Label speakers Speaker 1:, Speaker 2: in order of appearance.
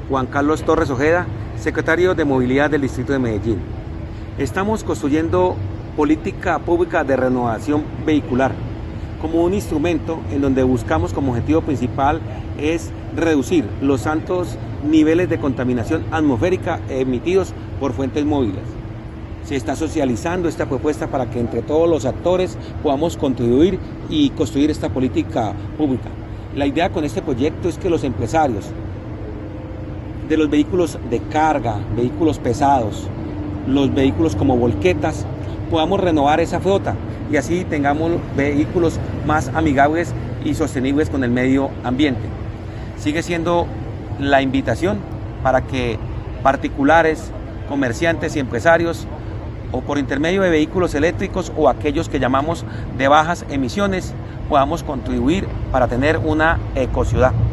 Speaker 1: Juan Carlos Torres Ojeda, secretario de Movilidad del Distrito de Medellín. Estamos construyendo política pública de renovación vehicular como un instrumento en donde buscamos como objetivo principal es reducir los altos niveles de contaminación atmosférica emitidos por fuentes móviles. Se está socializando esta propuesta para que entre todos los actores podamos contribuir y construir esta política pública. La idea con este proyecto es que los empresarios de los vehículos de carga, vehículos pesados, los vehículos como volquetas, podamos renovar esa flota y así tengamos vehículos más amigables y sostenibles con el medio ambiente. Sigue siendo la invitación para que particulares, comerciantes y empresarios o por intermedio de vehículos eléctricos o aquellos que llamamos de bajas emisiones podamos contribuir para tener una ecociudad.